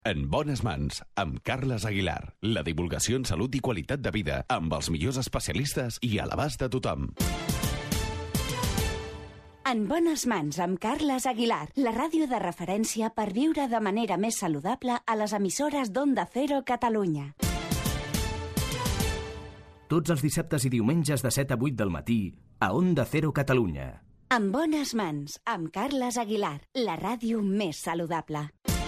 En bones mans, amb Carles Aguilar. La divulgació en salut i qualitat de vida, amb els millors especialistes i a l'abast de tothom. En bones mans, amb Carles Aguilar. La ràdio de referència per viure de manera més saludable a les emissores d'Onda Cero Catalunya. Tots els dissabtes i diumenges de 7 a 8 del matí, a Onda Cero Catalunya. En bones mans, amb Carles Aguilar. La ràdio més saludable.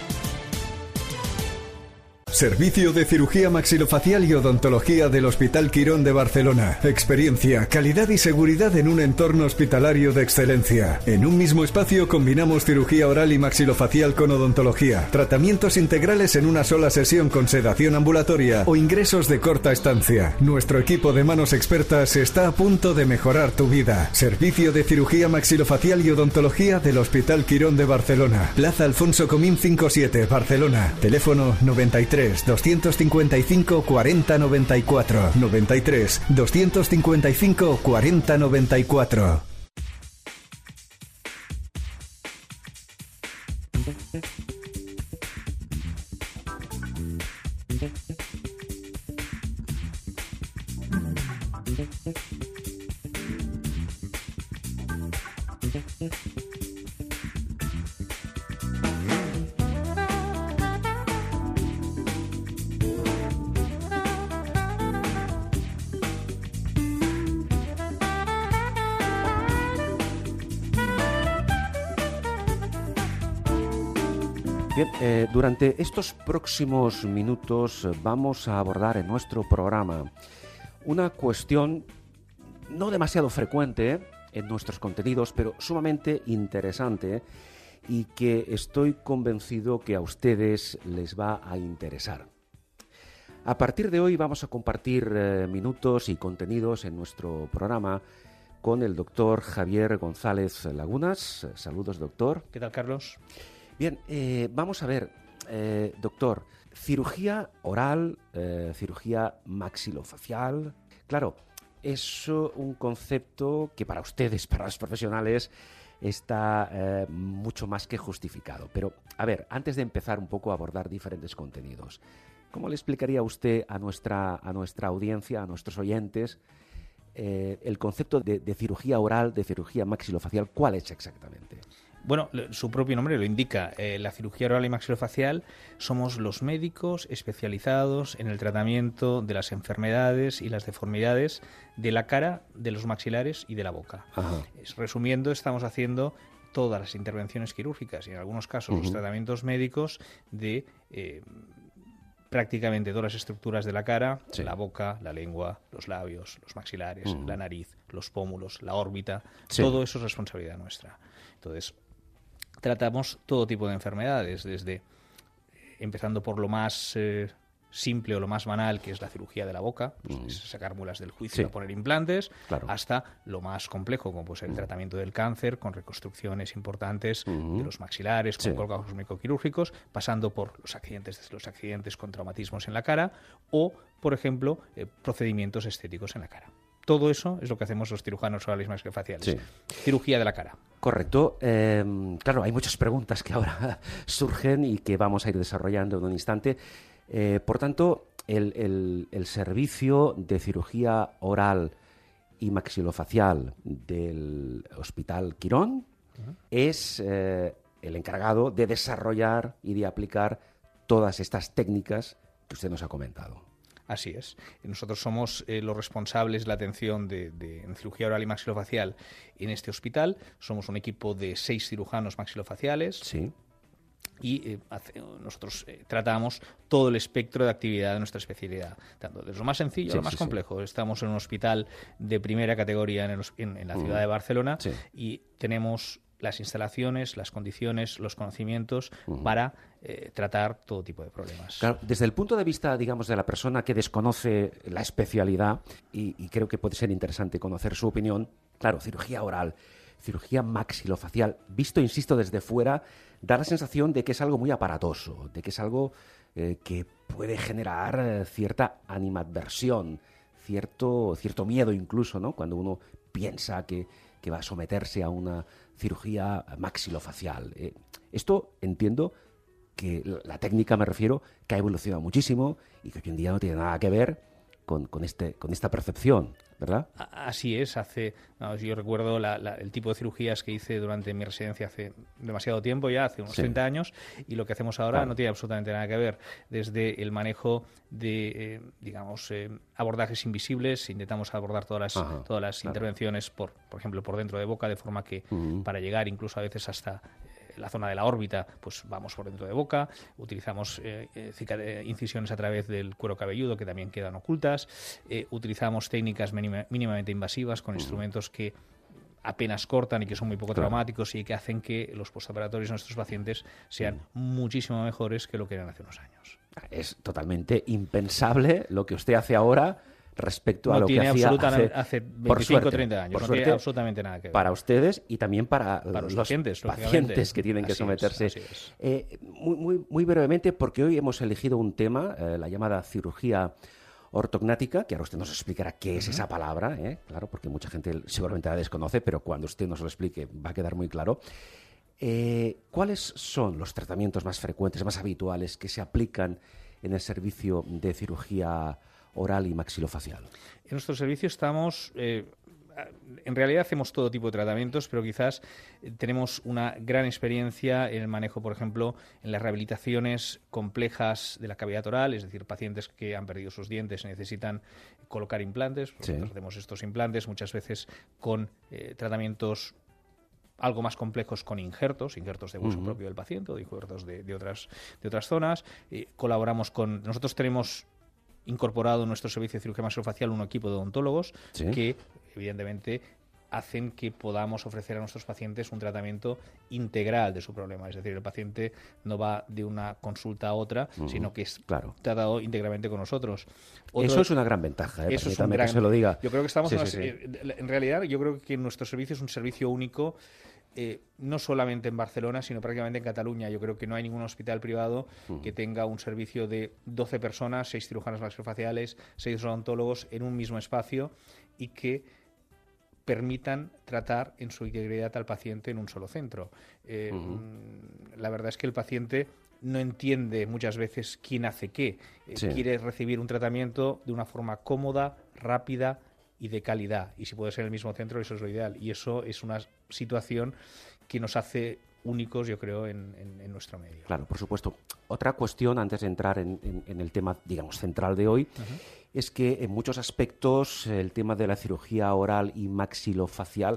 Servicio de cirugía maxilofacial y odontología del Hospital Quirón de Barcelona. Experiencia, calidad y seguridad en un entorno hospitalario de excelencia. En un mismo espacio combinamos cirugía oral y maxilofacial con odontología, tratamientos integrales en una sola sesión con sedación ambulatoria o ingresos de corta estancia. Nuestro equipo de manos expertas está a punto de mejorar tu vida. Servicio de cirugía maxilofacial y odontología del Hospital Quirón de Barcelona. Plaza Alfonso Comín 57, Barcelona. Teléfono 93 255 40 94. 93 255 40 94. Bien, durante estos próximos minutos vamos a abordar en nuestro programa una cuestión no demasiado frecuente en nuestros contenidos, pero sumamente interesante y que estoy convencido que a ustedes les va a interesar. A partir de hoy vamos a compartir minutos y contenidos en nuestro programa con el doctor Javier González Lagunas. Saludos, doctor. ¿Qué tal, Carlos? Bien, vamos a ver, doctor, cirugía oral, cirugía maxilofacial. Claro, es un concepto que para ustedes, para los profesionales, está mucho más que justificado. Pero, a ver, antes de empezar un poco a abordar diferentes contenidos, ¿cómo le explicaría usted a nuestra audiencia, a nuestros oyentes, el concepto de cirugía oral, de cirugía maxilofacial? ¿Cuál es exactamente? Bueno, su propio nombre lo indica. La cirugía oral y maxilofacial somos los médicos especializados en el tratamiento de las enfermedades y las deformidades de la cara, de los maxilares y de la boca. Resumiendo, estamos haciendo todas las intervenciones quirúrgicas y en algunos casos los tratamientos médicos de prácticamente todas las estructuras de la cara, la boca, la lengua, los labios, los maxilares, la nariz, los pómulos, la órbita. Todo eso es responsabilidad nuestra. Entonces, tratamos todo tipo de enfermedades, desde empezando por lo más simple o lo más banal, que es la cirugía de la boca, pues, sacar muelas del juicio y poner implantes, hasta lo más complejo, como puede ser el tratamiento del cáncer, con reconstrucciones importantes de los maxilares, con colgados microquirúrgicos, pasando por los accidentes con traumatismos en la cara o, por ejemplo, procedimientos estéticos en la cara. Todo eso es lo que hacemos los cirujanos orales maxilofaciales. Cirugía de la cara. Correcto. Claro, hay muchas preguntas que ahora surgen y que vamos a ir desarrollando en un instante. Por tanto, el servicio de cirugía oral y maxilofacial del Hospital Quirón es el encargado de desarrollar y de aplicar todas estas técnicas que usted nos ha comentado. Así es. Nosotros somos los responsables de la atención en cirugía oral y maxilofacial en este hospital. Somos un equipo de 6 cirujanos maxilofaciales. Sí. Y nosotros tratamos todo el espectro de actividad de nuestra especialidad, tanto desde lo más sencillo a lo más complejo. Estamos en un hospital de primera categoría en la ciudad de Barcelona y tenemos las instalaciones, las condiciones, los conocimientos para tratar todo tipo de problemas. Claro, desde el punto de vista, digamos, de la persona que desconoce la especialidad, y creo que puede ser interesante conocer su opinión, claro, cirugía oral, cirugía maxilofacial, visto, insisto, desde fuera, da la sensación de que es algo muy aparatoso, de que es algo que puede generar cierta animadversión, cierto miedo incluso, ¿no? Cuando uno piensa que va a someterse a una cirugía maxilofacial. Esto, entiendo, que la técnica, me refiero, que ha evolucionado muchísimo y que hoy en día no tiene nada que ver con esta percepción, ¿verdad? Así es. Yo recuerdo el tipo de cirugías que hice durante mi residencia hace demasiado tiempo, ya hace unos 30 años, y lo que hacemos ahora no tiene absolutamente nada que ver. Desde el manejo de, abordajes invisibles, intentamos abordar todas las intervenciones, por ejemplo, por dentro de boca, de forma que para llegar incluso a veces hasta la zona de la órbita, pues vamos por dentro de boca. Utilizamos incisiones a través del cuero cabelludo, que también quedan ocultas. Utilizamos técnicas mínimamente invasivas con instrumentos que apenas cortan y que son muy poco traumáticos y que hacen que los postoperatorios de nuestros pacientes sean muchísimo mejores que lo que eran hace unos años. Es totalmente impensable lo que usted hace ahora respecto a lo que hacía hace 25 o 30 años. No tiene absolutamente nada que ver. Para ustedes y también para los pacientes que tienen que someterse. Así es. Muy brevemente, porque hoy hemos elegido un tema, la llamada cirugía ortognática, que ahora usted nos explicará qué es esa palabra, claro, porque mucha gente seguramente la desconoce, pero cuando usted nos lo explique va a quedar muy claro. ¿Cuáles son los tratamientos más frecuentes, más habituales que se aplican en el servicio de cirugía oral y maxilofacial? En nuestro servicio estamos... en realidad hacemos todo tipo de tratamientos, pero quizás tenemos una gran experiencia en el manejo, por ejemplo, en las rehabilitaciones complejas de la cavidad oral, es decir, pacientes que han perdido sus dientes y necesitan colocar implantes. Nosotros hacemos estos implantes muchas veces con tratamientos algo más complejos, con injertos de hueso propio del paciente o injertos de otras zonas. Nosotros tenemos incorporado en nuestro servicio de cirugía maxilofacial un equipo de odontólogos que, evidentemente, hacen que podamos ofrecer a nuestros pacientes un tratamiento integral de su problema. Es decir, el paciente no va de una consulta a otra, sino que es tratado íntegramente con nosotros. Eso es una gran ventaja, eso es que se lo diga. Yo creo que estamos en realidad, yo creo que nuestro servicio es un servicio único, no solamente en Barcelona, sino prácticamente en Cataluña. Yo creo que no hay ningún hospital privado que tenga un servicio de 12 personas, 6 cirujanos maxilofaciales, 6 odontólogos en un mismo espacio y que permitan tratar en su integridad al paciente en un solo centro. La verdad es que el paciente no entiende muchas veces quién hace qué. Quiere recibir un tratamiento de una forma cómoda, rápida y de calidad. Y si puede ser en el mismo centro, eso es lo ideal. Y eso es una situación que nos hace únicos, yo creo, en nuestro medio. Claro, por supuesto. Otra cuestión, antes de entrar en el tema, digamos, central de hoy, es que en muchos aspectos el tema de la cirugía oral y maxilofacial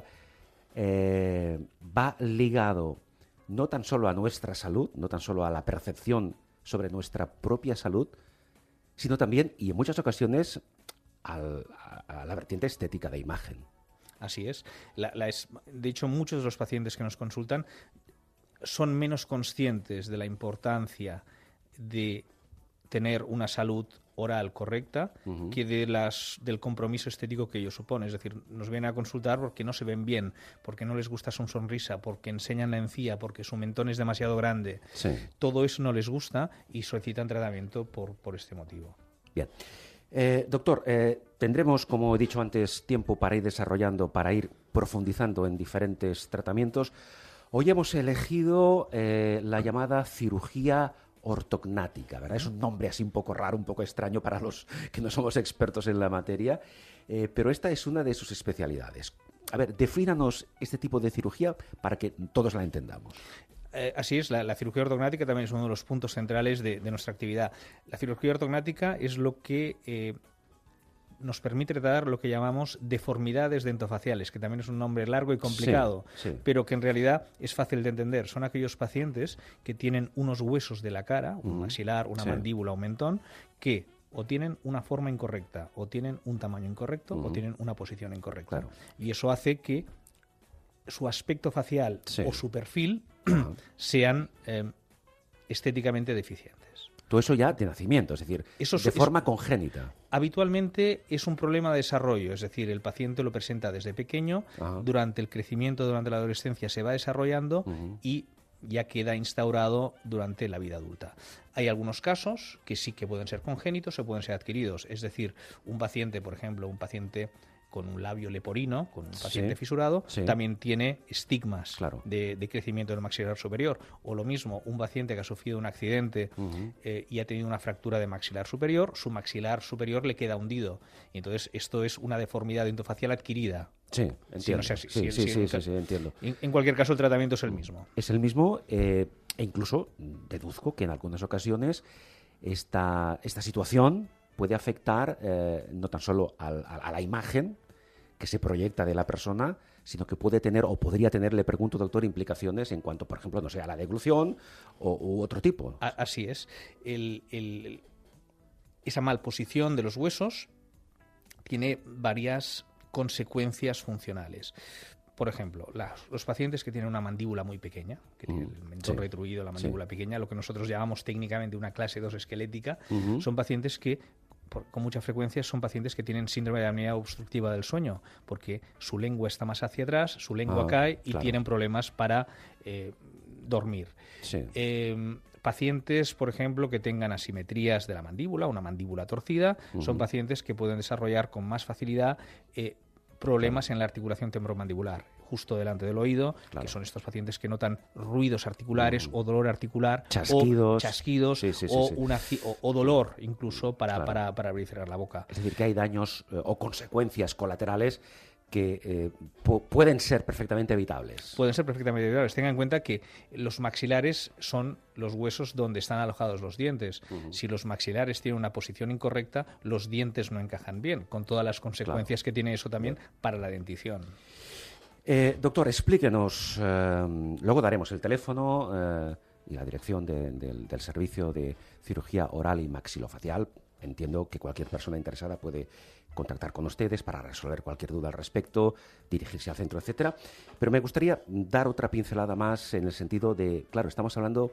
va ligado no tan solo a nuestra salud, no tan solo a la percepción sobre nuestra propia salud, sino también, y en muchas ocasiones, a la vertiente estética de imagen. Así es. De hecho, muchos de los pacientes que nos consultan son menos conscientes de la importancia de tener una salud oral correcta que del compromiso estético que ello supone. Es decir, nos vienen a consultar porque no se ven bien, porque no les gusta su sonrisa, porque enseñan la encía, porque su mentón es demasiado grande. Todo eso no les gusta y solicitan tratamiento por este motivo. Bien. Doctor, tendremos, como he dicho antes, tiempo para ir desarrollando, para ir profundizando en diferentes tratamientos. Hoy hemos elegido la llamada cirugía ortognática, ¿verdad? Es un nombre así un poco raro, un poco extraño para los que no somos expertos en la materia, pero esta es una de sus especialidades. A ver, defínanos este tipo de cirugía para que todos la entendamos. Así es, la cirugía ortognática también es uno de los puntos centrales de nuestra actividad. La cirugía ortognática es lo que nos permite tratar lo que llamamos deformidades dentofaciales, que también es un nombre largo y complicado, pero que en realidad es fácil de entender. Son aquellos pacientes que tienen unos huesos de la cara, un maxilar, una mandíbula, un mentón, que o tienen una forma incorrecta, o tienen un tamaño incorrecto, o tienen una posición incorrecta. Y eso hace que su aspecto facial o su perfil sean estéticamente deficientes. Todo eso ya de nacimiento, es decir, de forma congénita. Habitualmente es un problema de desarrollo, es decir, el paciente lo presenta desde pequeño, durante el crecimiento, durante la adolescencia se va desarrollando y ya queda instaurado durante la vida adulta. Hay algunos casos que sí que pueden ser congénitos o pueden ser adquiridos, es decir, un paciente, por ejemplo, un paciente con un labio leporino, con un paciente fisurado, también tiene estigmas de crecimiento del maxilar superior. O lo mismo, un paciente que ha sufrido un accidente y ha tenido una fractura de maxilar superior, su maxilar superior le queda hundido. Y entonces esto es una deformidad dentofacial adquirida. Sí, entiendo. Entiendo. En cualquier caso, el tratamiento es el mismo. Es el mismo, e incluso deduzco que en algunas ocasiones esta situación puede afectar no tan solo a la imagen que se proyecta de la persona, sino que puede tener, o podría tener, le pregunto, doctor, implicaciones en cuanto, por ejemplo, no sé, a la deglución u otro tipo. Así es. Esa malposición de los huesos tiene varias consecuencias funcionales. Por ejemplo, los pacientes que tienen una mandíbula muy pequeña, que tienen el mentón retruido, la mandíbula pequeña, lo que nosotros llamamos técnicamente una clase 2 esquelética, son pacientes que, con mucha frecuencia, son pacientes que tienen síndrome de apnea obstructiva del sueño, porque su lengua está más hacia atrás, su lengua cae y tienen problemas para dormir. Pacientes, por ejemplo, que tengan asimetrías de la mandíbula, una mandíbula torcida, son pacientes que pueden desarrollar con más facilidad problemas en la articulación temporomandibular, justo delante del oído, que son estos pacientes que notan ruidos articulares o dolor articular, chasquidos, o dolor incluso para abrir y cerrar la boca. Es decir, que hay daños o consecuencias colaterales que pueden ser perfectamente evitables. Pueden ser perfectamente evitables. Tengan en cuenta que los maxilares son los huesos donde están alojados los dientes. Si los maxilares tienen una posición incorrecta, los dientes no encajan bien, con todas las consecuencias que tiene eso también para la dentición. Doctor, explíquenos, luego daremos el teléfono y la dirección del servicio de cirugía oral y maxilofacial. Entiendo que cualquier persona interesada puede contactar con ustedes para resolver cualquier duda al respecto, dirigirse al centro, etcétera. Pero me gustaría dar otra pincelada más en el sentido de, claro, estamos hablando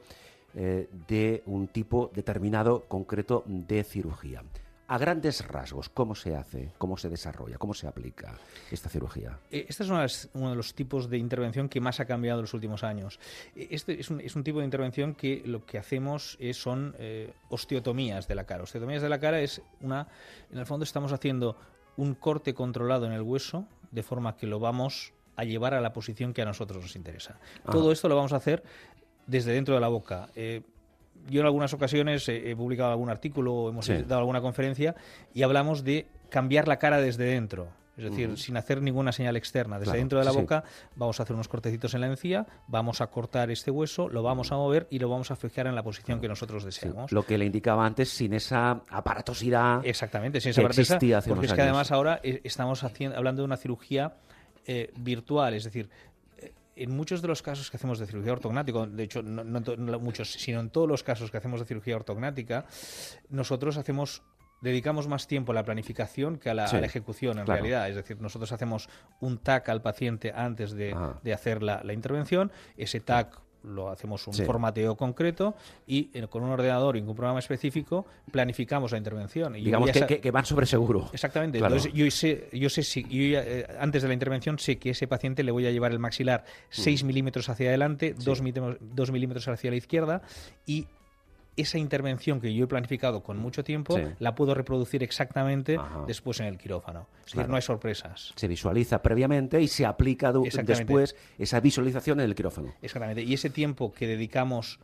de un tipo determinado, concreto, de cirugía. A grandes rasgos, ¿cómo se hace, cómo se desarrolla, cómo se aplica esta cirugía? Este es uno de los tipos de intervención que más ha cambiado en los últimos años. Este es un tipo de intervención que lo que hacemos son osteotomías de la cara. Osteotomías de la cara es en el fondo estamos haciendo un corte controlado en el hueso de forma que lo vamos a llevar a la posición que a nosotros nos interesa. Todo esto lo vamos a hacer desde dentro de la boca. Yo en algunas ocasiones he publicado algún artículo o hemos dado alguna conferencia y hablamos de cambiar la cara desde dentro. Es decir, sin hacer ninguna señal externa. Desde dentro de la boca vamos a hacer unos cortecitos en la encía, vamos a cortar este hueso, lo vamos a mover y lo vamos a fijar en la posición que nosotros deseamos. Lo que le indicaba antes, sin esa aparatosidad. Exactamente, sin esa aparatosidad. Porque es que además ahora estamos hablando de una cirugía virtual, es decir, en muchos de los casos que hacemos de cirugía ortognática, de hecho no muchos, sino en todos los casos que hacemos de cirugía ortognática, nosotros dedicamos más tiempo a la planificación que a la ejecución en realidad. Es decir, nosotros hacemos un TAC al paciente antes de hacer la intervención, ese TAC lo hacemos un formateo concreto y con un ordenador y un programa específico planificamos la intervención. Y digamos que van sobre seguro. Exactamente. Claro. Entonces yo sé si antes de la intervención sé que a ese paciente le voy a llevar el maxilar 6 milímetros hacia adelante, 2 milímetros hacia la izquierda, y esa intervención que yo he planificado con mucho tiempo la puedo reproducir exactamente después en el quirófano. Es decir, no hay sorpresas. Se visualiza previamente y se aplica después esa visualización en el quirófano. Exactamente. Y ese tiempo que dedicamos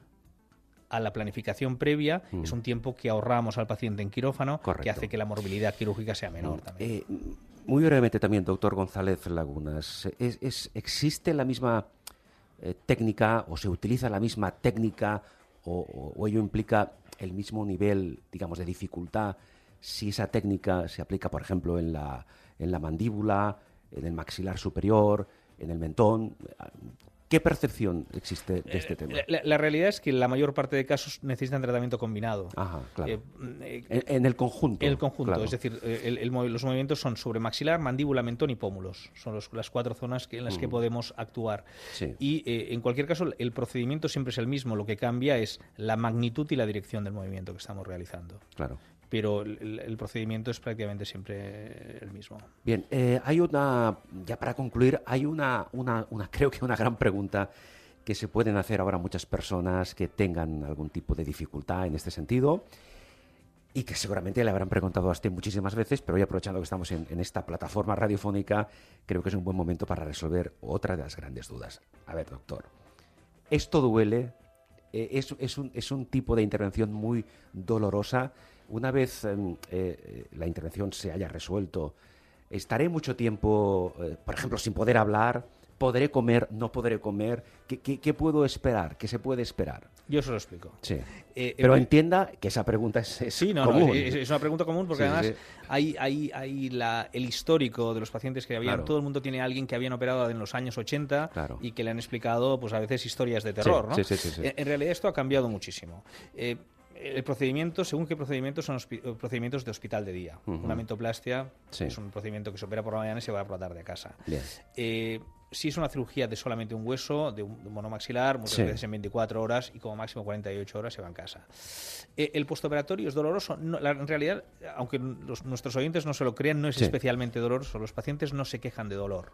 a la planificación previa es un tiempo que ahorramos al paciente en quirófano, que hace que la morbilidad quirúrgica sea menor también. Muy brevemente también, doctor González Lagunas, ¿existe la misma técnica o se utiliza la misma técnica o ello implica el mismo nivel, digamos, de dificultad si esa técnica se aplica, por ejemplo, en la mandíbula, en el maxilar superior, en el mentón? ¿Qué percepción existe de este tema? La realidad es que la mayor parte de casos necesitan tratamiento combinado. Claro. En el conjunto. En el conjunto, claro. Es decir, los movimientos son sobre maxilar, mandíbula, mentón y pómulos. Son las 4 zonas en las que podemos actuar. Y en cualquier caso, el procedimiento siempre es el mismo. Lo que cambia es la magnitud y la dirección del movimiento que estamos realizando. Claro. Pero el procedimiento es prácticamente siempre el mismo. Bien, hay ya para concluir, hay creo que una gran pregunta que se pueden hacer ahora muchas personas que tengan algún tipo de dificultad en este sentido. y que seguramente le habrán preguntado a usted muchísimas veces, pero hoy, aprovechando que estamos en esta plataforma radiofónica, creo que es un buen momento para resolver otra de las grandes dudas. A ver, doctor, ¿esto duele? ¿Es un tipo de intervención muy dolorosa? Una vez la intervención se haya resuelto, ¿estaré mucho tiempo, por ejemplo, sin poder hablar? ¿Podré comer? ¿No podré comer? ¿Qué puedo esperar? ¿Qué se puede esperar? Yo se lo explico. Sí. Pero entienda que esa pregunta es común. No, es una pregunta común porque además hay el histórico de los pacientes que habían... Claro. Todo el mundo tiene a alguien que habían operado en los años 80 y que le han explicado, pues a veces, historias de terror, ¿no? Sí. En realidad esto ha cambiado muchísimo. El procedimiento, según qué procedimientos, son procedimientos de hospital de día. Una mentoplastia es un procedimiento que se opera por la mañana y se va por la tarde a casa. Si es una cirugía de solamente un hueso, de un monomaxilar, muchas veces en 24 horas y como máximo 48 horas se va en casa. El postoperatorio es doloroso. No, en realidad, aunque nuestros oyentes no se lo crean, no es especialmente doloroso. Los pacientes no se quejan de dolor.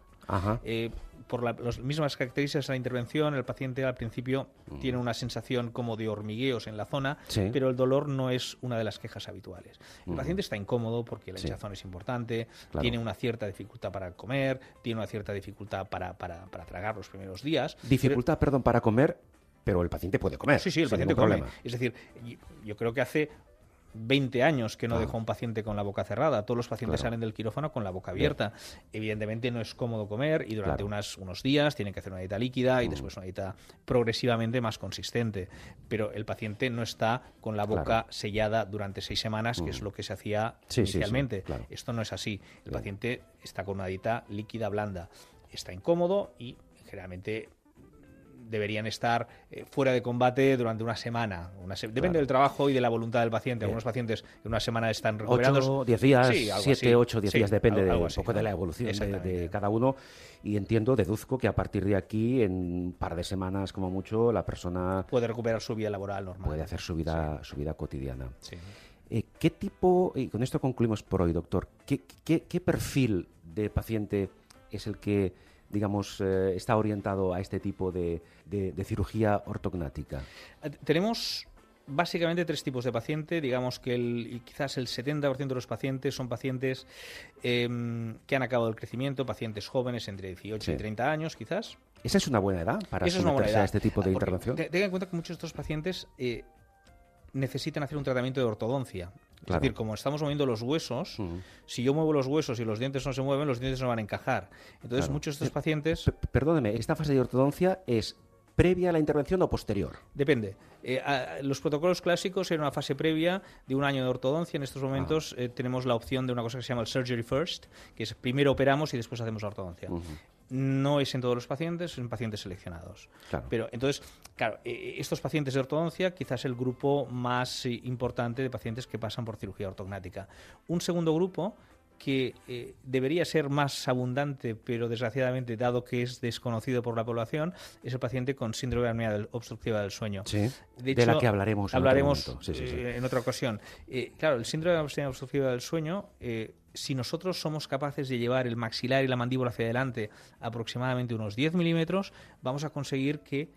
Por las mismas características de la intervención, el paciente al principio tiene una sensación como de hormigueos en la zona, pero el dolor no es una de las quejas habituales. El paciente está incómodo porque la hinchazón es importante, tiene una cierta dificultad para comer, tiene una cierta dificultad para tragar los primeros días. Dificultad, perdón, para comer, pero el paciente puede comer. Sí, el paciente come. Es decir, yo creo que hace 20 años que no dejo a un paciente con la boca cerrada. Todos los pacientes salen del quirófano con la boca abierta. Evidentemente no es cómodo comer y durante unos días tienen que hacer una dieta líquida y después una dieta progresivamente más consistente. Pero el paciente no está con la boca sellada durante 6 semanas, que es lo que se hacía inicialmente. Esto no es así. El paciente está con una dieta líquida blanda. Está incómodo y generalmente deberían estar fuera de combate durante una semana. Depende del trabajo y de la voluntad del paciente. Algunos pacientes en una semana están recuperados. 8, 10 días, 7, 8, 10 días, depende un poco de la evolución de cada uno. Y deduzco que a partir de aquí, en un par de semanas como mucho, la persona puede recuperar su vida laboral normal. Puede hacer su vida cotidiana. ¿Qué tipo, y con esto concluimos por hoy, doctor, qué perfil de paciente es el que, digamos, está orientado a este tipo de cirugía ortognática? Tenemos básicamente 3 tipos de paciente. Digamos que quizás el 70% de los pacientes son pacientes que han acabado el crecimiento, pacientes jóvenes entre 18 y 30 años, quizás. ¿Esa es una buena edad para someterse a este tipo de intervención? Tenga en cuenta que muchos de estos pacientes necesitan hacer un tratamiento de ortodoncia. Es decir, como estamos moviendo los huesos, si yo muevo los huesos y los dientes no se mueven, los dientes no van a encajar. Entonces, muchos de estos pacientes... Perdóneme, ¿esta fase de ortodoncia es previa a la intervención o posterior? Depende. Los protocolos clásicos eran una fase previa de 1 año de ortodoncia. En estos momentos tenemos la opción de una cosa que se llama el surgery first, que es primero operamos y después hacemos la ortodoncia. No es en todos los pacientes, es en pacientes seleccionados. Pero entonces, estos pacientes de ortodoncia quizás es el grupo más importante de pacientes que pasan por cirugía ortognática. Un segundo grupo que debería ser más abundante, pero desgraciadamente, dado que es desconocido por la población, es el paciente con síndrome de apnea obstructiva del sueño. De hecho, la que hablaremos en otra ocasión. El síndrome de apnea obstructiva del sueño, si nosotros somos capaces de llevar el maxilar y la mandíbula hacia adelante aproximadamente unos 10 milímetros, vamos a conseguir que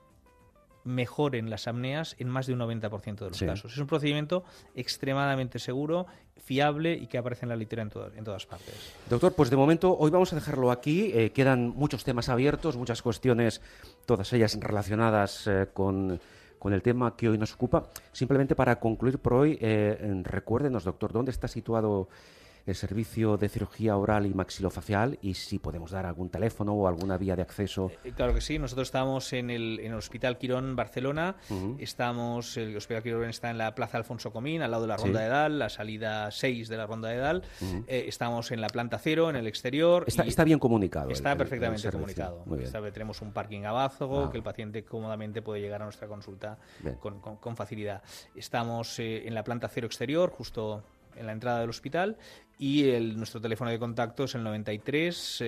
mejoren las apneas en más de un 90% de los casos. Es un procedimiento extremadamente seguro, fiable y que aparece en la literatura en todas partes. Doctor, pues de momento hoy vamos a dejarlo aquí. Quedan muchos temas abiertos, muchas cuestiones, todas ellas relacionadas con el tema que hoy nos ocupa. Simplemente para concluir por hoy, recuérdenos, doctor, ¿dónde está situado el servicio de cirugía oral y maxilofacial y si podemos dar algún teléfono o alguna vía de acceso? Claro que sí, nosotros estamos en el Hospital Quirón Barcelona, el Hospital Quirón está en la Plaza Alfonso Comín, al lado de la Ronda de Dalt, la salida 6 de la Ronda de Dalt, estamos en la planta 0, en el exterior. Está bien comunicado. Está perfectamente comunicado. Tenemos un parking abajo, que el paciente cómodamente puede llegar a nuestra consulta con facilidad. Estamos en la planta 0 exterior, justo en la entrada del hospital, y nuestro teléfono de contacto es el 93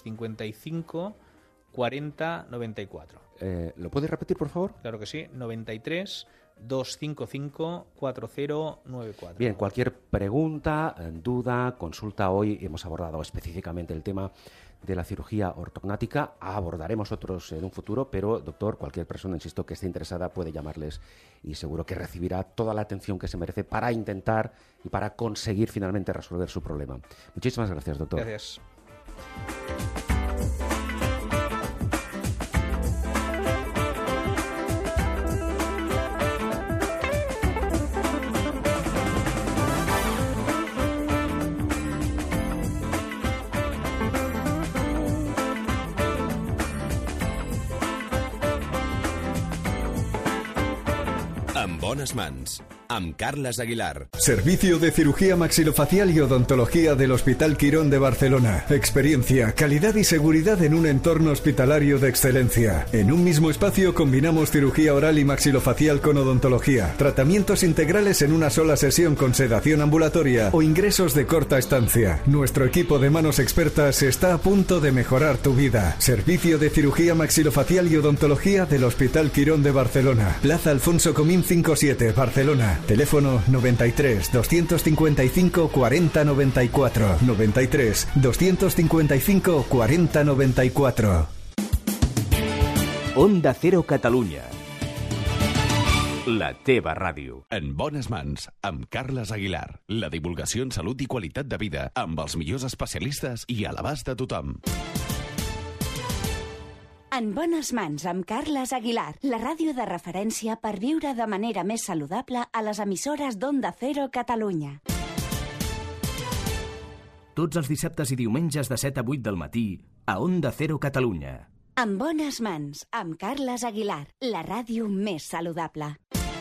255 40 94. ¿Lo puedes repetir, por favor? Claro que sí, 93 255 4094. Bien, cualquier pregunta, duda, consulta, hoy hemos abordado específicamente el tema de la cirugía ortognática. Abordaremos otros en un futuro, pero, doctor, cualquier persona, insisto, que esté interesada puede llamarles y seguro que recibirá toda la atención que se merece para intentar y para conseguir finalmente resolver su problema. Muchísimas gracias, doctor. Gracias. En bones mans, amb Carles Aguilar. Servicio de cirugía maxilofacial y odontología del Hospital Quirón de Barcelona. Experiencia, calidad y seguridad en un entorno hospitalario de excelencia. En un mismo espacio combinamos cirugía oral y maxilofacial con odontología, tratamientos integrales en una sola sesión con sedación ambulatoria o ingresos de corta estancia. Nuestro equipo de manos expertas está a punto de mejorar tu vida. Servicio de cirugía maxilofacial y odontología del Hospital Quirón de Barcelona. Plaza Alfonso Comín 57, Barcelona. Teléfono 93 255 40 94. 93 255 40 94. Onda Cero Catalunya. La teva ràdio. En bones mans, amb Carles Aguilar. La divulgació en salut i qualitat de vida, amb els millors especialistes i a l'abast de tothom. En bones mans amb Carles Aguilar, la ràdio de referència per viure de manera més saludable a les emissores d'Onda Cero Catalunya. Tots els dissabtes i diumenges de 7 a 8 del matí a Onda Cero Catalunya. En bones mans amb Carles Aguilar, la ràdio més saludable.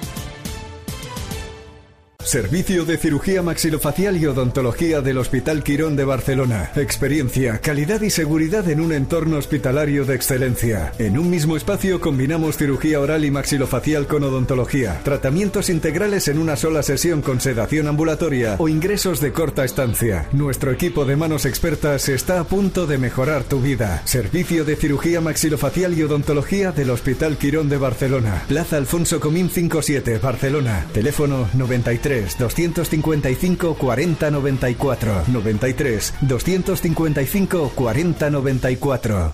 Servicio de cirugía maxilofacial y odontología del Hospital Quirón de Barcelona. Experiencia, calidad y seguridad en un entorno hospitalario de excelencia. En un mismo espacio combinamos cirugía oral y maxilofacial con odontología, tratamientos integrales en una sola sesión con sedación ambulatoria o ingresos de corta estancia. Nuestro equipo de manos expertas está a punto de mejorar tu vida. Servicio de cirugía maxilofacial y odontología del Hospital Quirón de Barcelona. Plaza Alfonso Comín 57, Barcelona. Teléfono 93 255 40 94. 93 255 40 94.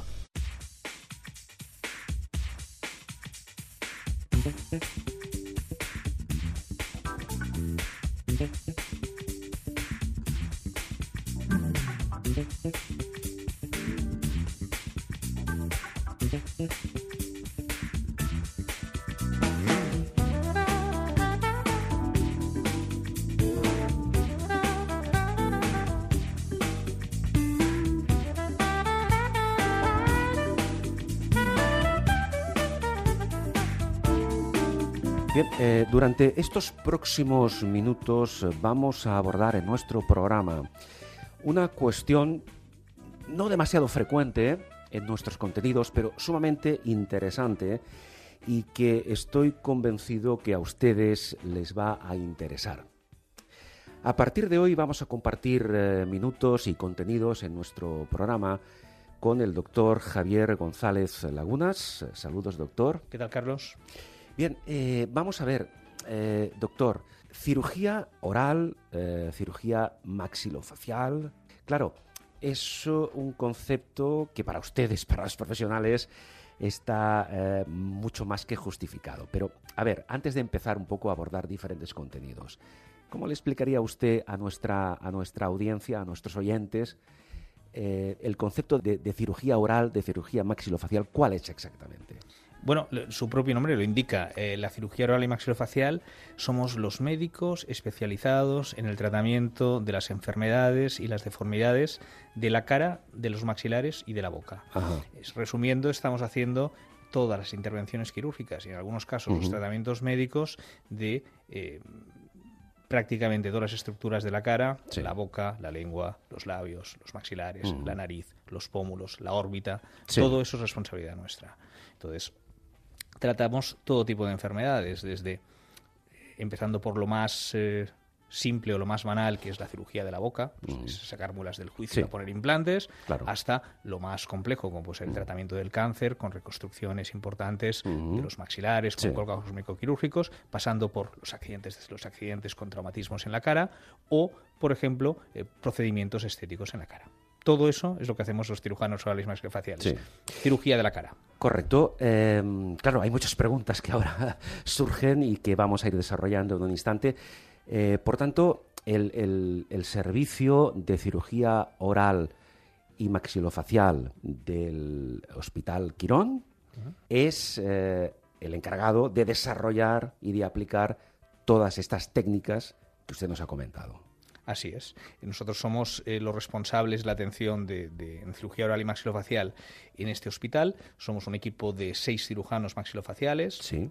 Bien, durante estos próximos minutos vamos a abordar en nuestro programa una cuestión no demasiado frecuente en nuestros contenidos, pero sumamente interesante y que estoy convencido que a ustedes les va a interesar. A partir de hoy vamos a compartir minutos y contenidos en nuestro programa con el doctor Javier González Lagunas. Saludos, doctor. ¿Qué tal, Carlos? Bien, vamos a ver, doctor, cirugía oral, cirugía maxilofacial. Claro, es un concepto que para ustedes, para los profesionales, está mucho más que justificado. Pero, a ver, antes de empezar un poco a abordar diferentes contenidos, ¿cómo le explicaría usted a nuestra audiencia, a nuestros oyentes, el concepto de cirugía oral, de cirugía maxilofacial? ¿Cuál es exactamente? Bueno, su propio nombre lo indica. La cirugía oral y maxilofacial somos los médicos especializados en el tratamiento de las enfermedades y las deformidades de la cara, de los maxilares y de la boca. Resumiendo, estamos haciendo todas las intervenciones quirúrgicas y en algunos casos los tratamientos médicos de prácticamente todas las estructuras de la cara, sí, la boca, la lengua, los labios, los maxilares, la nariz, los pómulos, la órbita, sí, todo eso es responsabilidad nuestra. Entonces, tratamos todo tipo de enfermedades, desde empezando por lo más simple o lo más banal, que es la cirugía de la boca, pues es sacar muelas del juicio, sí, a poner implantes, claro, hasta lo más complejo, como puede ser el tratamiento del cáncer, con reconstrucciones importantes de los maxilares, con colgados microquirúrgicos, pasando por los accidentes con traumatismos en la cara o, por ejemplo, procedimientos estéticos en la cara. Todo eso es lo que hacemos los cirujanos orales maxilofaciales. Sí. Cirugía de la cara. Correcto. Claro, hay muchas preguntas que ahora surgen y que vamos a ir desarrollando en un instante. Por tanto, el servicio de cirugía oral y maxilofacial del Hospital Quirón es el encargado de desarrollar y de aplicar todas estas técnicas que usted nos ha comentado. Así es. Nosotros somos los responsables de la atención en cirugía oral y maxilofacial en este hospital. Somos un equipo de 6 cirujanos maxilofaciales. Sí.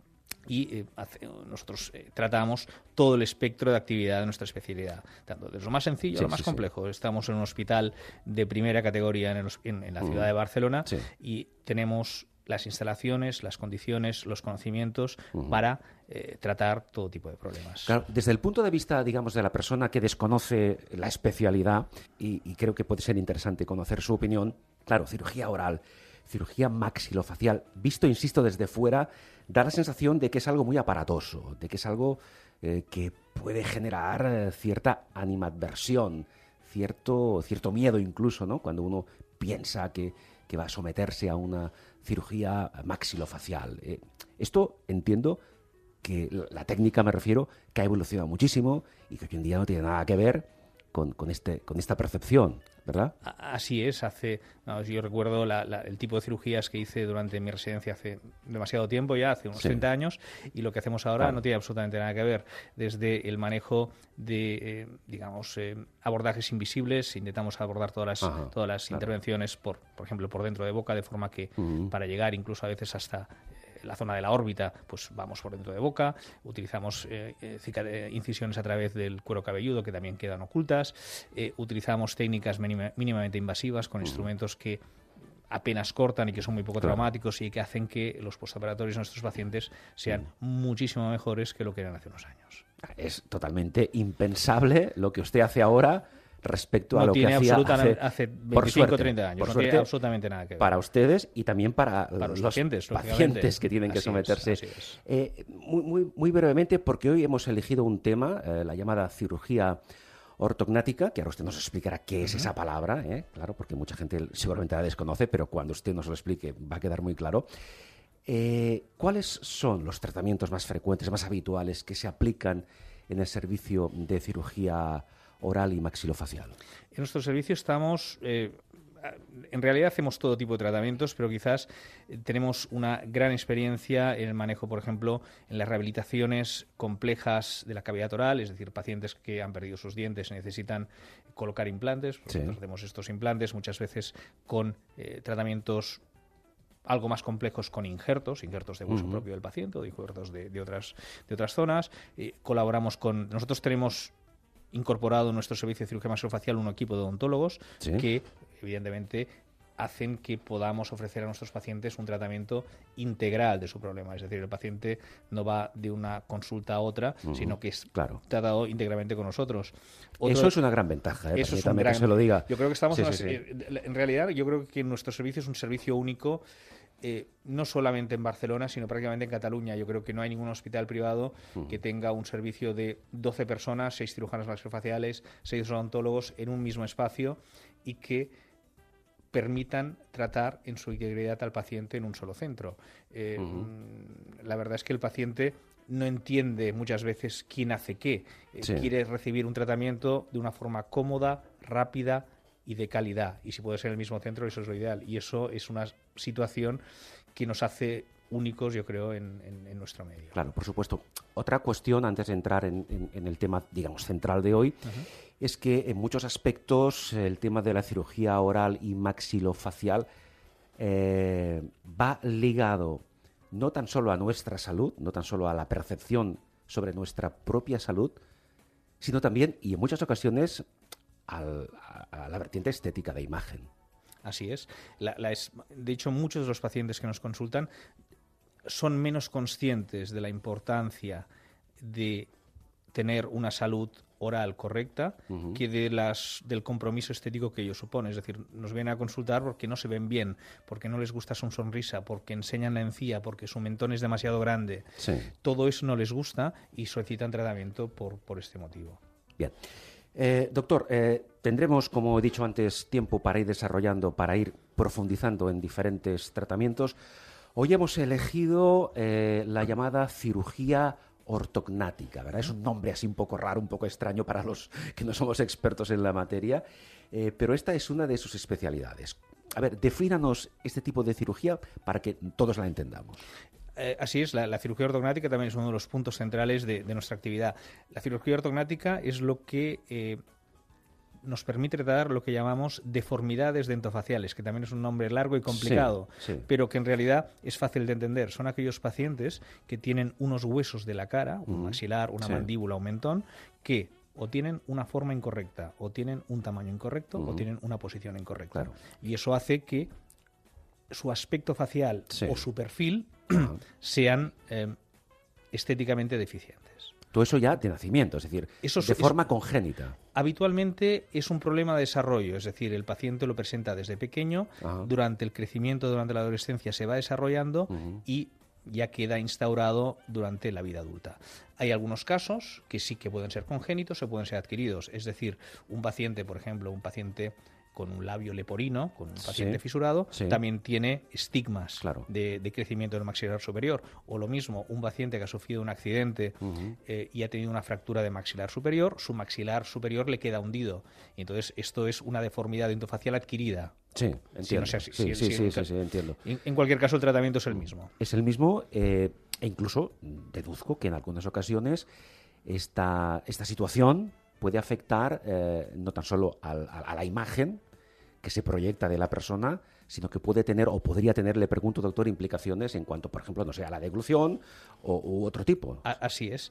Y nosotros tratamos todo el espectro de actividad de nuestra especialidad, tanto desde lo más sencillo a lo más complejo. Estamos en un hospital de primera categoría en la ciudad de Barcelona y tenemos las instalaciones, las condiciones, los conocimientos para tratar todo tipo de problemas. Claro, desde el punto de vista, digamos, de la persona que desconoce la especialidad, y creo que puede ser interesante conocer su opinión, claro, cirugía oral, cirugía maxilofacial, visto, insisto, desde fuera, da la sensación de que es algo muy aparatoso, de que es algo que puede generar cierta animadversión, cierto miedo incluso, ¿no? Cuando uno piensa que va a someterse a una cirugía maxilofacial. Esto entiendo que la técnica, me refiero, que ha evolucionado muchísimo y que hoy en día no tiene nada que ver con esta percepción, ¿verdad? Así es. Yo recuerdo el tipo de cirugías que hice durante mi residencia hace demasiado tiempo, ya hace unos 30 años, y lo que hacemos ahora no tiene absolutamente nada que ver. Desde el manejo de, abordajes invisibles, intentamos abordar todas las intervenciones, por ejemplo, por dentro de boca, de forma que para llegar incluso a veces hasta la zona de la órbita, pues vamos por dentro de boca. Utilizamos incisiones a través del cuero cabelludo, que también quedan ocultas. Utilizamos técnicas mínimamente invasivas con instrumentos que apenas cortan y que son muy poco traumáticos y que hacen que los postoperatorios de nuestros pacientes sean muchísimo mejores que lo que eran hace unos años. Es totalmente impensable lo que usted hace ahora respecto a lo que hacía hace 25 o 30 años. No tiene absolutamente nada que ver. Para ustedes y también para los pacientes que tienen que someterse. Así es. Muy brevemente, porque hoy hemos elegido un tema, la llamada cirugía ortognática, que ahora usted nos explicará qué es esa palabra, claro, porque mucha gente seguramente la desconoce, pero cuando usted nos lo explique va a quedar muy claro. ¿Cuáles son los tratamientos más frecuentes, más habituales que se aplican en el servicio de cirugía oral y maxilofacial? En nuestro servicio estamos... en realidad hacemos todo tipo de tratamientos, pero quizás tenemos una gran experiencia en el manejo, por ejemplo, en las rehabilitaciones complejas de la cavidad oral, es decir, pacientes que han perdido sus dientes y necesitan colocar implantes. Nosotros hacemos estos implantes muchas veces con tratamientos algo más complejos, con injertos de hueso propio del paciente o injertos de otras zonas. Nosotros tenemos incorporado en nuestro servicio de cirugía maxilofacial un equipo de odontólogos que, evidentemente, hacen que podamos ofrecer a nuestros pacientes un tratamiento integral de su problema. Es decir, el paciente no va de una consulta a otra, sino que es tratado íntegramente con nosotros. Eso es una gran ventaja, eso es que se lo diga. Yo creo que estamos en realidad, yo creo que nuestro servicio es un servicio único, no solamente en Barcelona, sino prácticamente en Cataluña. Yo creo que no hay ningún hospital privado que tenga un servicio de 12 personas, 6 cirujanos maxilofaciales, 6 odontólogos en un mismo espacio y que permitan tratar en su integridad al paciente en un solo centro. La verdad es que el paciente no entiende muchas veces quién hace qué. Quiere recibir un tratamiento de una forma cómoda, rápida y de calidad. Y si puede ser en el mismo centro, eso es lo ideal. Y eso es una situación que nos hace únicos, yo creo, en nuestro medio. Claro, por supuesto. Otra cuestión, antes de entrar en el tema, digamos, central de hoy, es que en muchos aspectos el tema de la cirugía oral y maxilofacial va ligado no tan solo a nuestra salud, no tan solo a la percepción sobre nuestra propia salud, sino también, y en muchas ocasiones, a la vertiente estética de imagen. Así es. De hecho, muchos de los pacientes que nos consultan son menos conscientes de la importancia de tener una salud oral correcta que del compromiso estético que ello supone. Es decir, nos vienen a consultar porque no se ven bien, porque no les gusta su sonrisa, porque enseñan la encía, porque su mentón es demasiado grande. Todo eso no les gusta y solicitan tratamiento por este motivo. Bien. Doctor, tendremos, como he dicho antes, tiempo para ir desarrollando, para ir profundizando en diferentes tratamientos. Hoy hemos elegido la llamada cirugía ortognática, ¿verdad? Es un nombre así un poco raro, un poco extraño para los que no somos expertos en la materia, pero esta es una de sus especialidades. A ver, defínanos este tipo de cirugía para que todos la entendamos. Así es, la cirugía ortognática también es uno de los puntos centrales de nuestra actividad. La cirugía ortognática es lo que nos permite tratar lo que llamamos deformidades dentofaciales, que también es un nombre largo y complicado, pero que en realidad es fácil de entender. Son aquellos pacientes que tienen unos huesos de la cara, un maxilar, una mandíbula, un mentón, que o tienen una forma incorrecta, o tienen un tamaño incorrecto, o tienen una posición incorrecta. Claro. Y eso hace que su aspecto facial o su perfil sean estéticamente deficientes. Todo eso ya de nacimiento, es decir, de forma congénita. Habitualmente es un problema de desarrollo, es decir, el paciente lo presenta desde pequeño, durante el crecimiento, durante la adolescencia se va desarrollando y ya queda instaurado durante la vida adulta. Hay algunos casos que sí que pueden ser congénitos o pueden ser adquiridos, es decir, un paciente, por ejemplo, un paciente con un labio leporino, con un paciente fisurado, también tiene estigmas de crecimiento del maxilar superior. O lo mismo, un paciente que ha sufrido un accidente y ha tenido una fractura de maxilar superior, su maxilar superior le queda hundido. Y entonces esto es una deformidad dentofacial adquirida. Sí, entiendo. Entiendo. En cualquier caso, el tratamiento es el mismo. Es el mismo, e incluso deduzco que en algunas ocasiones esta situación puede afectar no tan solo a la imagen que se proyecta de la persona, sino que puede tener o podría tener, le pregunto, doctor, implicaciones en cuanto, por ejemplo, no sé, a la deglución u otro tipo. Así es.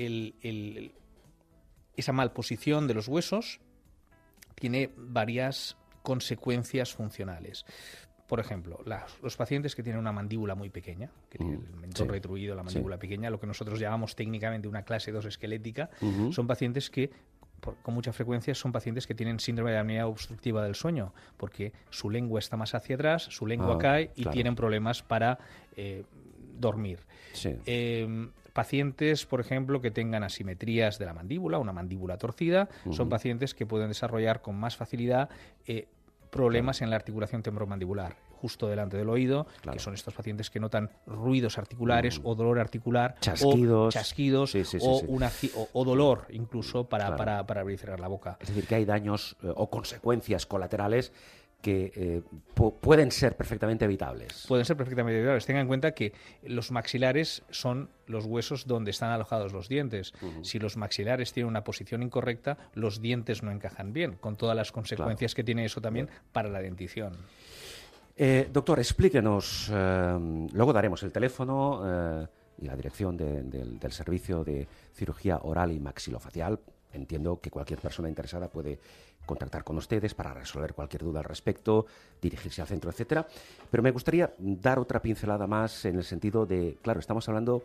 Esa malposición de los huesos tiene varias consecuencias funcionales. Por ejemplo, los pacientes que tienen una mandíbula muy pequeña, que tienen el mentón retruido, la mandíbula pequeña, lo que nosotros llamamos técnicamente una clase 2 esquelética, son pacientes que con mucha frecuencia son pacientes que tienen síndrome de apnea obstructiva del sueño, porque su lengua está más hacia atrás, su lengua cae y tienen problemas para dormir. Pacientes, por ejemplo, que tengan asimetrías de la mandíbula, una mandíbula torcida, son pacientes que pueden desarrollar con más facilidad problemas en la articulación temporomandibular, justo delante del oído, que son estos pacientes que notan ruidos articulares o dolor articular, chasquidos, o dolor incluso para abrir y cerrar la boca. Es decir, que hay daños o consecuencias colaterales que pueden ser perfectamente evitables. Pueden ser perfectamente evitables. Tengan en cuenta que los maxilares son los huesos donde están alojados los dientes. Si los maxilares tienen una posición incorrecta, los dientes no encajan bien, con todas las consecuencias que tiene eso también para la dentición. Doctor, explíquenos, luego daremos el teléfono y la dirección del servicio de cirugía oral y maxilofacial. Entiendo que cualquier persona interesada puede contactar con ustedes para resolver cualquier duda al respecto, dirigirse al centro, etcétera. Pero me gustaría dar otra pincelada más en el sentido de, claro, estamos hablando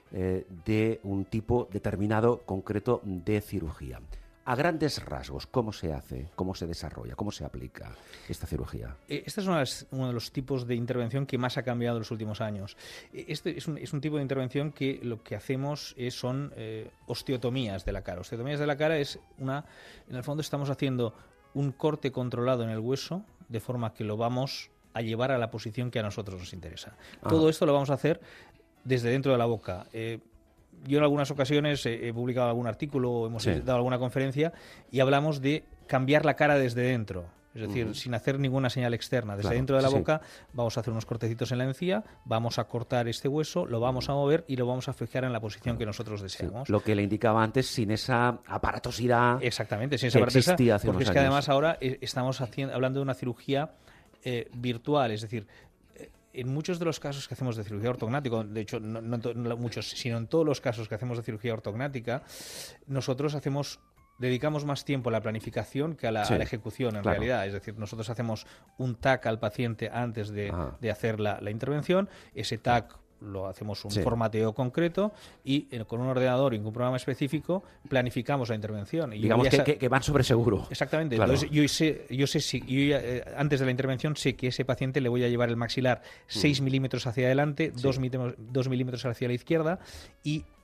de un tipo determinado, concreto, de cirugía. A grandes rasgos, ¿cómo se hace, cómo se desarrolla, cómo se aplica esta cirugía? Este es uno de los tipos de intervención que más ha cambiado en los últimos años. Este es un tipo de intervención que lo que hacemos son osteotomías de la cara. Osteotomías de la cara es en el fondo estamos haciendo un corte controlado en el hueso de forma que lo vamos a llevar a la posición que a nosotros nos interesa. Todo esto lo vamos a hacer desde dentro de la boca. Yo en algunas ocasiones he publicado algún artículo o hemos dado alguna conferencia y hablamos de cambiar la cara desde dentro. Es decir, sin hacer ninguna señal externa. Desde dentro de la boca vamos a hacer unos cortecitos en la encía, vamos a cortar este hueso, lo vamos a mover y lo vamos a fijar en la posición que nosotros deseamos. Lo que le indicaba antes, sin esa aparatosidad. Exactamente, sin esa aparatosidad. Porque es que además ahora estamos hablando de una cirugía virtual, es decir, en muchos de los casos que hacemos de cirugía ortognática, de hecho no muchos, sino en todos los casos que hacemos de cirugía ortognática, nosotros dedicamos más tiempo a la planificación que a la ejecución en realidad. Es decir, nosotros hacemos un TAC al paciente antes de hacer la intervención, ese TAC lo hacemos un formateo concreto y con un ordenador y un programa específico planificamos la intervención. Y digamos que van sobre seguro. Exactamente. Claro. Entonces yo sé si antes de la intervención sé que a ese paciente le voy a llevar el maxilar 6 milímetros hacia adelante, 2 milímetros hacia la izquierda y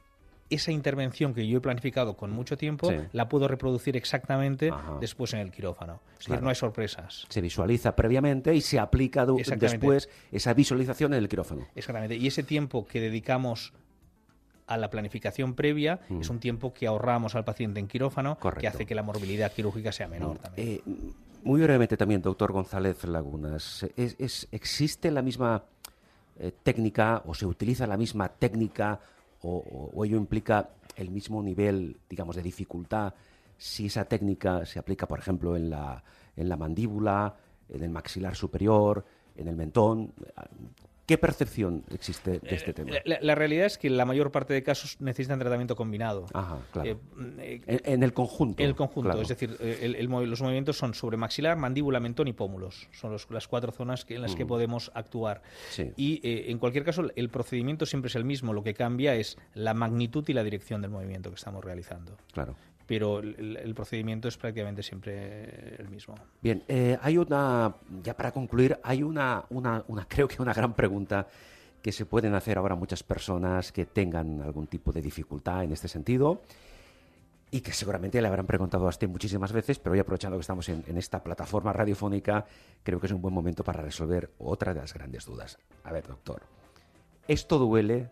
esa intervención que yo he planificado con mucho tiempo, la puedo reproducir exactamente después en el quirófano. Es decir, no hay sorpresas. Se visualiza previamente y se aplica después esa visualización en el quirófano. Exactamente. Y ese tiempo que dedicamos a la planificación previa es un tiempo que ahorramos al paciente en quirófano, que hace que la morbilidad quirúrgica sea menor también. Muy brevemente también, doctor González Lagunas, ¿existe la misma técnica o se utiliza la misma técnica o ello implica el mismo nivel, digamos, de dificultad si esa técnica se aplica, por ejemplo, en la mandíbula, en el maxilar superior, en el mentón? ¿Qué percepción existe de este tema? La realidad es que la mayor parte de casos necesitan tratamiento combinado. Ajá, claro. En el conjunto. En el conjunto, claro. Es decir, los movimientos son sobre maxilar, mandíbula, mentón y pómulos. Son las 4 zonas en las que podemos actuar. Sí. Y en cualquier caso, el procedimiento siempre es el mismo. Lo que cambia es la magnitud y la dirección del movimiento que estamos realizando. Claro. Pero el procedimiento es prácticamente siempre el mismo. Bien, hay una, ya para concluir, hay una creo que una gran pregunta que se pueden hacer ahora muchas personas que tengan algún tipo de dificultad en este sentido y que seguramente le habrán preguntado a usted muchísimas veces, pero hoy, aprovechando que estamos en esta plataforma radiofónica, creo que es un buen momento para resolver otra de las grandes dudas. A ver, doctor, ¿esto duele?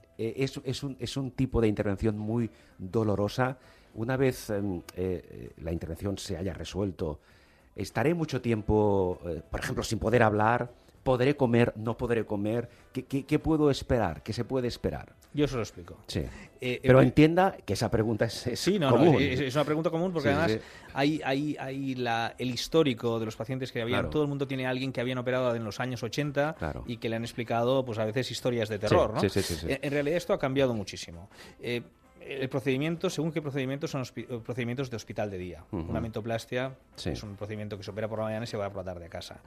¿Es un tipo de intervención muy dolorosa? Una vez la intervención se haya resuelto, ¿estaré mucho tiempo, por ejemplo, sin poder hablar? ¿Podré comer? ¿No podré comer? ¿Qué puedo esperar? ¿Qué se puede esperar? Yo se lo explico. Sí. Pero entienda que esa pregunta es común. No, es una pregunta común porque además hay el histórico de los pacientes que habían... Claro. Todo el mundo tiene a alguien que habían operado en los años 80 y que le han explicado, pues a veces, historias de terror, ¿no? Sí. En realidad esto ha cambiado muchísimo. El procedimiento, según qué procedimientos, son procedimientos de hospital de día. Una mentoplastia es un procedimiento que se opera por la mañana y se va por la tarde a casa.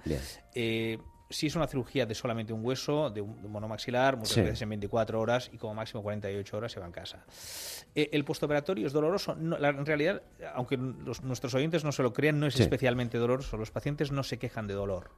Si es una cirugía de solamente un hueso, de un monomaxilar, muchas veces en 24 horas y como máximo 48 horas se va en casa. El postoperatorio es doloroso. No, en realidad, aunque nuestros oyentes no se lo crean, no es especialmente doloroso. Los pacientes no se quejan de dolor.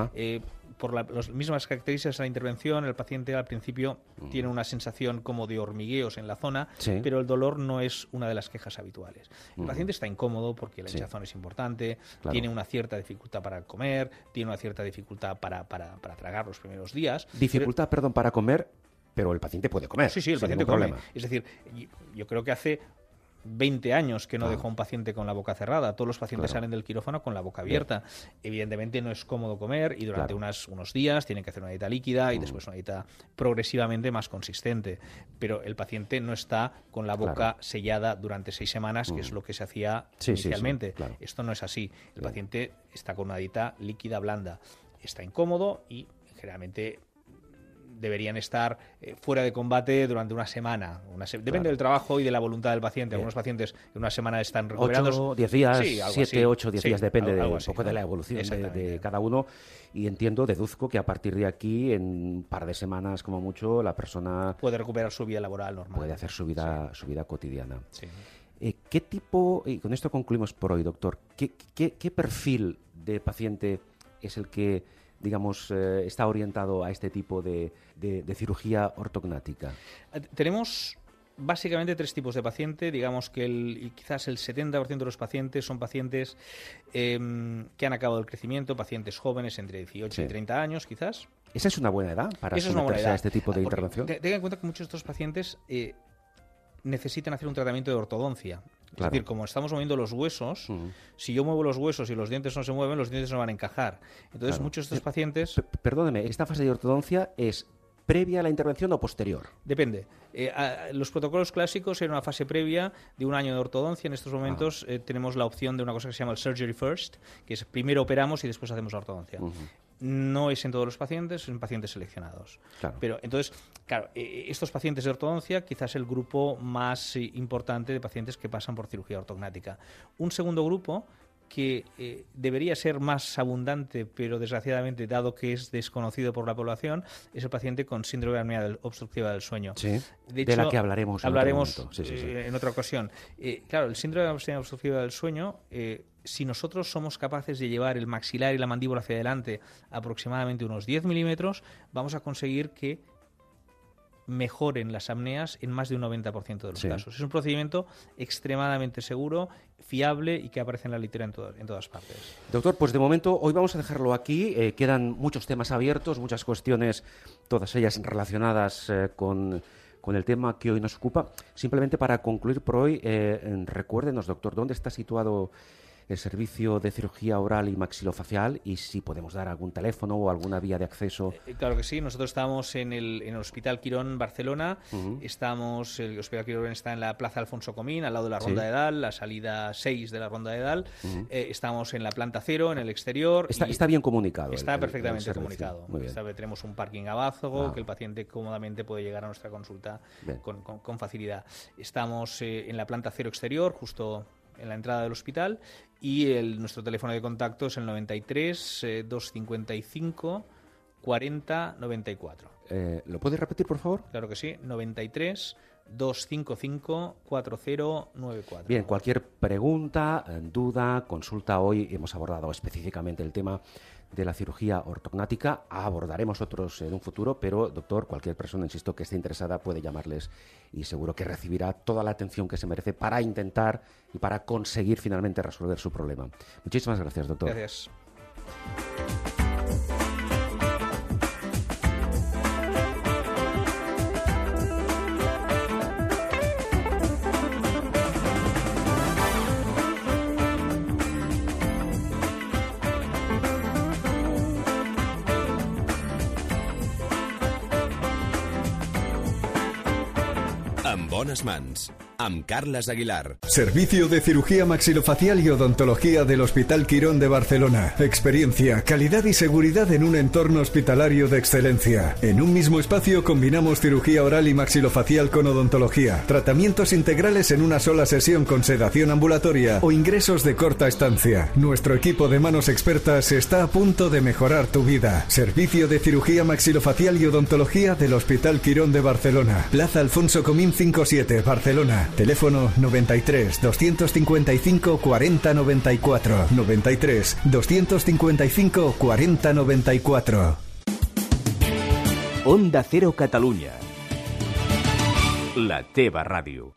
Por las mismas características de la intervención, el paciente al principio tiene una sensación como de hormigueos en la zona, pero el dolor no es una de las quejas habituales. El paciente está incómodo porque la hinchazón es importante, tiene una cierta dificultad para comer, tiene una cierta dificultad para tragar los primeros días. Dificultad, perdón, para comer, pero el paciente puede comer. Sí, el paciente come. Es decir, yo creo que hace 20 años que no dejo a un paciente con la boca cerrada. Todos los pacientes salen del quirófano con la boca abierta. Evidentemente no es cómodo comer y durante unos días tienen que hacer una dieta líquida y después una dieta progresivamente más consistente. Pero el paciente no está con la boca sellada durante 6 semanas, que es lo que se hacía inicialmente. Esto no es así. El paciente está con una dieta líquida blanda. Está incómodo y generalmente deberían estar fuera de combate durante una semana. Depende del trabajo y de la voluntad del paciente. Algunos pacientes en una semana están recuperados. 8, 10 días, 7, 8, 10 días, depende un poco de la evolución de cada uno. Y deduzco que a partir de aquí, en un par de semanas como mucho, la persona puede recuperar su vida laboral normal. Puede hacer su vida cotidiana. ¿Qué tipo, y con esto concluimos por hoy, doctor, qué perfil de paciente es el que, digamos, está orientado a este tipo de cirugía ortognática? Tenemos básicamente 3 tipos de paciente. Digamos que quizás el 70% de los pacientes son pacientes que han acabado el crecimiento, pacientes jóvenes entre 18 y 30 años, quizás. ¿Esa es una buena edad para someterse a este tipo de intervención? Tenga en cuenta que muchos de estos pacientes necesitan hacer un tratamiento de ortodoncia. Es decir, como estamos moviendo los huesos, si yo muevo los huesos y los dientes no se mueven, los dientes no van a encajar. Entonces, muchos de estos pacientes... Perdóneme, ¿esta fase de ortodoncia es previa a la intervención o posterior? Depende. Los protocolos clásicos eran una fase previa de 1 año de ortodoncia. En estos momentos tenemos la opción de una cosa que se llama el surgery first, que es primero operamos y después hacemos la ortodoncia. No es en todos los pacientes, es en pacientes seleccionados. Pero entonces, estos pacientes de ortodoncia quizás es el grupo más importante de pacientes que pasan por cirugía ortognática. Un segundo grupo que debería ser más abundante, pero desgraciadamente, dado que es desconocido por la población, es el paciente con síndrome de apnea obstructiva del sueño. De la que hablaremos en otra ocasión. El síndrome de apnea obstructiva del sueño, si nosotros somos capaces de llevar el maxilar y la mandíbula hacia adelante aproximadamente unos 10 milímetros, vamos a conseguir que mejoren las apneas en más de un 90% de los casos. Es un procedimiento extremadamente seguro, fiable y que aparece en la literatura en todas partes. Doctor, pues de momento hoy vamos a dejarlo aquí. Quedan muchos temas abiertos, muchas cuestiones, todas ellas relacionadas con el tema que hoy nos ocupa. Simplemente para concluir por hoy, recuérdenos, doctor, ¿dónde está situado el servicio de cirugía oral y maxilofacial y si podemos dar algún teléfono o alguna vía de acceso? Claro que sí, nosotros estamos en el Hospital Quirón Barcelona, el Hospital Quirón está en la Plaza Alfonso Comín, al lado de la Ronda de Dalt, la salida 6 de la Ronda de Dalt, estamos en la planta 0, en el exterior. Está bien comunicado. Está perfectamente comunicado. Tenemos un parking abajo, que el paciente cómodamente puede llegar a nuestra consulta con facilidad. Estamos en la planta 0 exterior, justo en la entrada del hospital, y nuestro teléfono de contacto es el 93 255 40 94. ¿Lo puedes repetir, por favor? Claro que sí, 93 255 4094. Bien, cualquier pregunta, duda, consulta, hoy hemos abordado específicamente el tema de la cirugía ortognática. Abordaremos otros en un futuro, pero, doctor, cualquier persona, insisto, que esté interesada puede llamarles y seguro que recibirá toda la atención que se merece para intentar y para conseguir finalmente resolver su problema. Muchísimas gracias, doctor. Gracias. En bones mans, amb Carles Aguilar. Servicio de cirugía maxilofacial y odontología del Hospital Quirón de Barcelona. Experiencia, calidad y seguridad en un entorno hospitalario de excelencia. En un mismo espacio combinamos cirugía oral y maxilofacial con odontología, tratamientos integrales en una sola sesión con sedación ambulatoria o ingresos de corta estancia. Nuestro equipo de manos expertas está a punto de mejorar tu vida. Servicio de cirugía maxilofacial y odontología del Hospital Quirón de Barcelona. Plaza Alfonso Comín 57, Barcelona. Teléfono 93 255 40 94. 93 255 40 94. Onda Cero Catalunya. La teva ràdio.